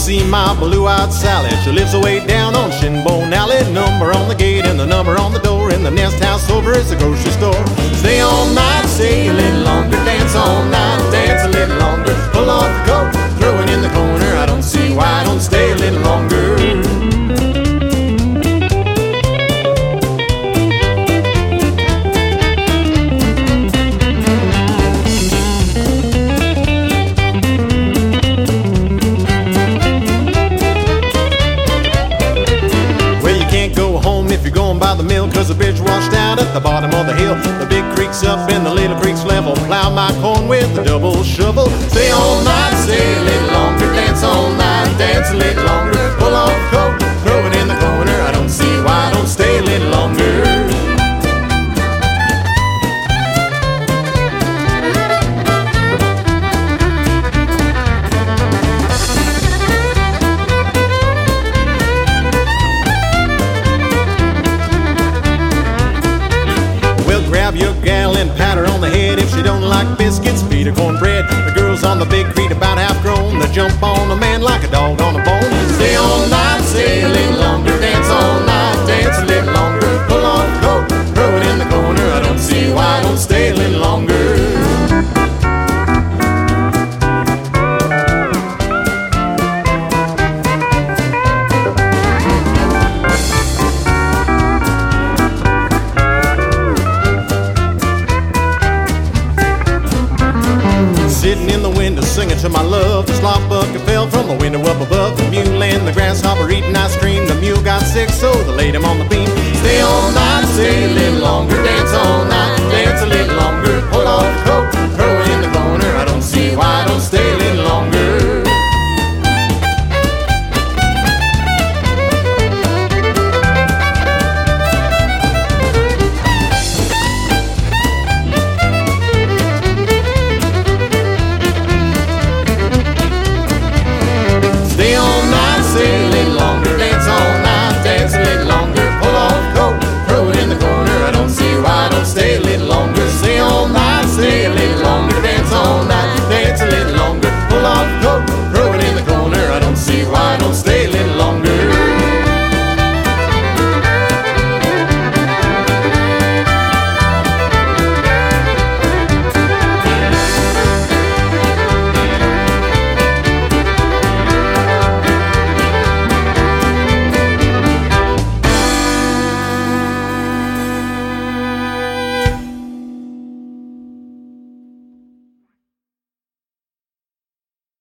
see my blue-eyed Sally. She lives away down on Shinbone Alley. Number on the gate and the number on the door. In the nest house over is the grocery store. Stay all night, stay a little longer. Dance all night, dance a little longer. Pull off the coat, throw it in the corner. I don't see why I don't stay a little longer. By the mill, cause the bridge washed out at the bottom of the hill. The big creek's up and the little creek's level. Plow my corn with a double shovel. Stay all night, stay a little longer. Dance all night, dance a little longer. Pull off the coat, throw it in the corner. I don't see why I don't stay a little longer. Grab your gal and pat her on the head. If she don't like biscuits, feed her cornbread. The girls on the big creek about half grown. They jump on a man like a dog on a bone. Stay all night, stay a little longer. Dance all night, dance a little longer. Pull off the coat, throw it in the corner. I don't see why I don't stay a little longer. Sitting in the window singing to my love. The slop bucket fell from the window up above. The mule and the grasshopper eating ice cream. The mule got sick, so they laid him on the beam. Stay all night.